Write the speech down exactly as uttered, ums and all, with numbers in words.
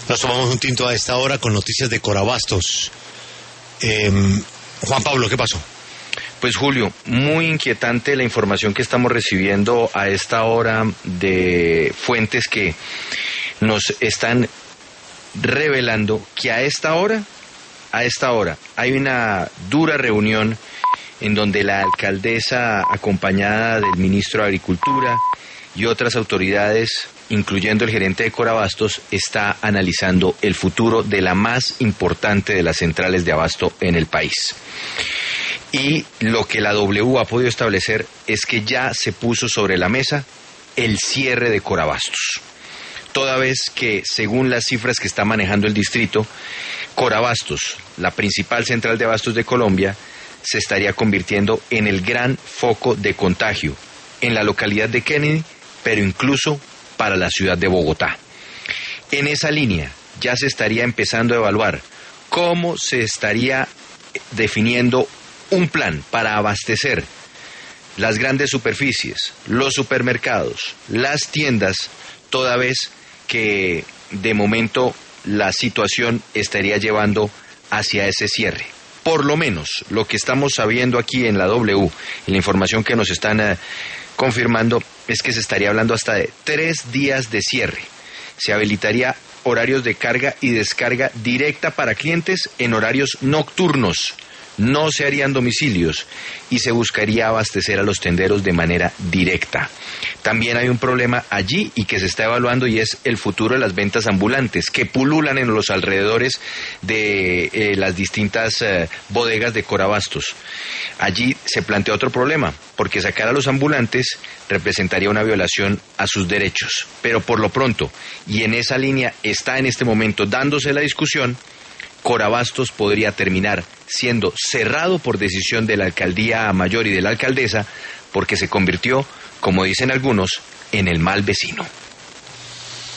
Nos tomamos un tinto a esta hora con noticias de Corabastos. Eh, Juan Pablo, ¿qué pasó? Pues Julio, muy inquietante la información que estamos recibiendo a esta hora de fuentes que nos están revelando que a esta hora, a esta hora, hay una dura reunión en donde la alcaldesa, acompañada del ministro de Agricultura y otras autoridades, incluyendo el gerente de Corabastos, está analizando el futuro de la más importante de las centrales de abasto en el país. Y lo que la W ha podido establecer es que ya se puso sobre la mesa el cierre de Corabastos. Toda vez que, según las cifras que está manejando el distrito, Corabastos, la principal central de abastos de Colombia, se estaría convirtiendo en el gran foco de contagio en la localidad de Kennedy, pero incluso para la ciudad de Bogotá. En esa línea ya se estaría empezando a evaluar cómo se estaría definiendo un plan para abastecer las grandes superficies, los supermercados, las tiendas, toda vez que de momento la situación estaría llevando hacia ese cierre. Por lo menos lo que estamos sabiendo aquí en la W y la información que nos están uh, confirmando es que se estaría hablando hasta de tres días de cierre. Se habilitaría horarios de carga y descarga directa para clientes en horarios nocturnos. No se harían domicilios y se buscaría abastecer a los tenderos de manera directa. También hay un problema allí y que se está evaluando, y es el futuro de las ventas ambulantes que pululan en los alrededores de eh, las distintas eh, bodegas de Corabastos. Allí se plantea otro problema, porque sacar a los ambulantes representaría una violación a sus derechos. Pero por lo pronto, y en esa línea está en este momento dándose la discusión, Corabastos podría terminar siendo cerrado por decisión de la alcaldía mayor y de la alcaldesa, porque se convirtió, como dicen algunos, en el mal vecino.